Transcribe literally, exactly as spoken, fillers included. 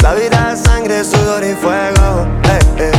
La vida es sangre, sudor y fuego. Eh, eh.